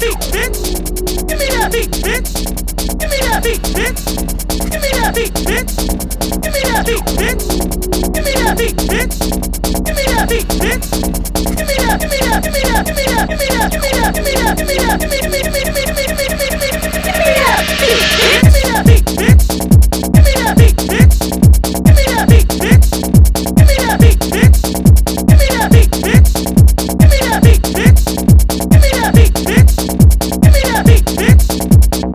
beat, bitch. Give me that beat, bitch. Give me that beat, bitch. Give me that beat, bitch. Give me that beat, bitch. Give me that beat, bitch. Give me that beat, bitch.